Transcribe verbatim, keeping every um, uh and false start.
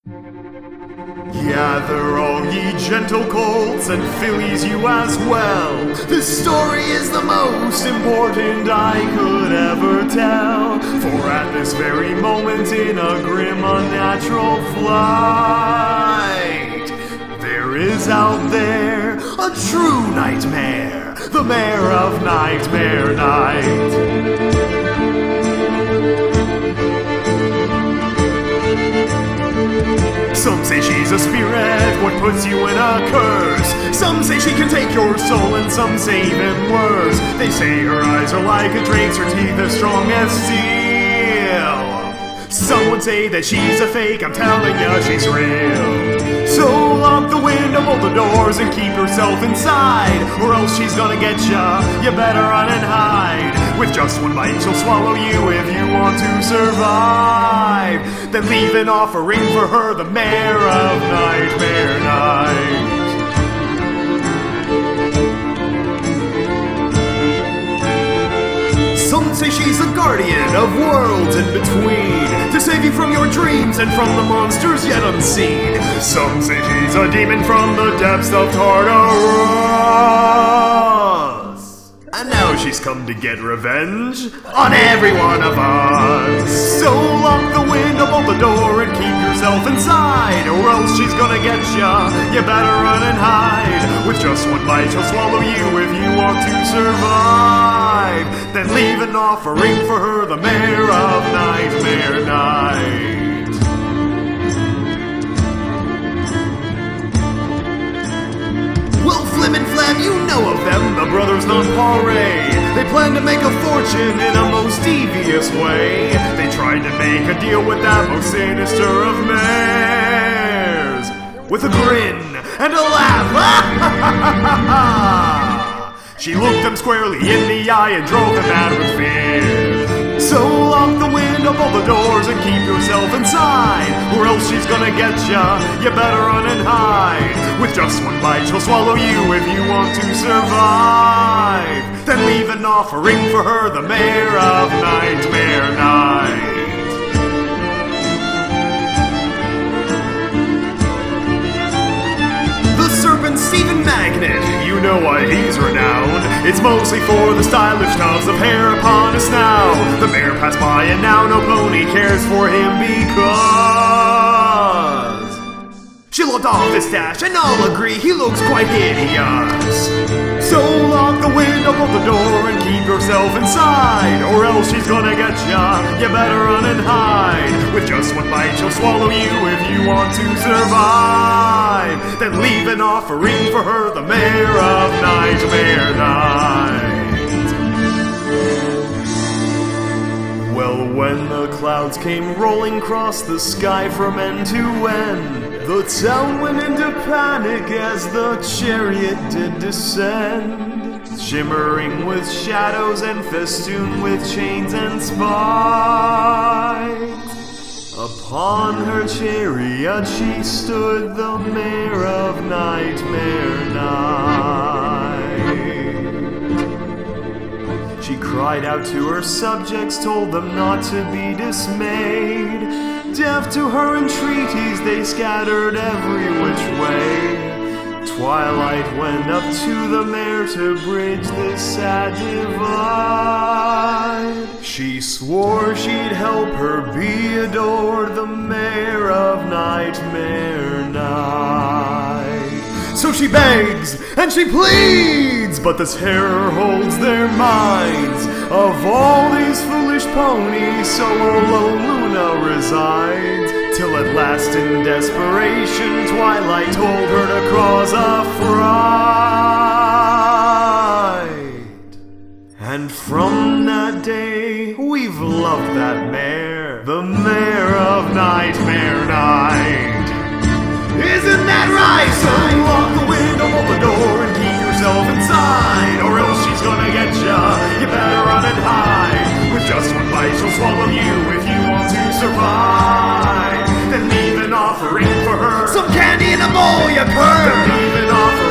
Gather all ye gentle colts and fillies you as well. This story is the most important I could ever tell. For at this very moment in a grim unnatural flight, there is out there a true nightmare, the Mare of Nightmare Night. Some say she's a spirit, what puts you in a curse. Some say she can take your soul, and some say even worse. They say her eyes are like a drake's, her teeth as strong as steel. Some would say that she's a fake, I'm telling ya, she's real. So lock the window, bolt the doors, and keep yourself inside, or else she's gonna get ya, you better run and hide. With just one bite she'll swallow you if you want to survive. Then leave an offering for her, the Mare of Nightmare Night. Some say she's a guardian of worlds in between, to save you from your dreams and from the monsters yet unseen. Some say she's a demon from the depths of Tartarus, and now she's come to get revenge on every one of us. So lock the window, bolt the door, and keep yourself inside, or else she's gonna get ya, you better run and hide. With just one bite she'll swallow you if you want to survive. Then leave an offering for her, the Mare of Nightmare Night. Well, Flim and Flam, you know of them, the brothers Nonpareil. They plan to make a fortune in a most devious way. They tried to make a deal with that most sinister of mares, with a grin and a laugh. She looked them squarely in the eye and drove them mad with fear. So lock the window, bolt the doors, and keep yourself inside, or else she's gonna get ya, you better run and hide. With just one bite she'll swallow you if you want to survive. Then leave an offering for her, the Mare of Nightmare Night. Stephen Magnet, you know why he's renowned. It's mostly for the stylish tufts of hair upon his snout. The mare passed by and now no pony cares for him because she looked off his stash and all agree he looks quite hideous. So lock the window, bolt the door, and keep yourself inside, or else she's gonna get ya, you better run and hide. With just one bite she'll swallow you if you want to survive. Then leave an offering for her, the Mare of Nightmare Night. Well, when the clouds came rolling across the sky from end to end, the town went into panic as the chariot did descend, shimmering with shadows and festooned with chains and spikes. Upon her chariot she stood, the Mare of Nightmare Night. She cried out to her subjects, told them not to be dismayed. Deaf to her entreaties, they scattered every which way. Twilight went up to the mare to bridge this sad divide. She swore she'd help her be adored, the Mare of Nightmare Night. So she begs and she pleads, but the terror holds their minds. Of all these foolish ponies, so alone Luna resides, till at last in desperation Twilight told her to cause a fright. And from that day we've loved that mare, the Mare of Nightmare Night. Isn't that right? So lock the window, bolt the door, and keep yourself inside, or else she's gonna get ya, you better run and hide. With just one bite she'll swallow you if you want to survive. Then leave an offering for her, some candy in a bowl, you cur. Then leave an offering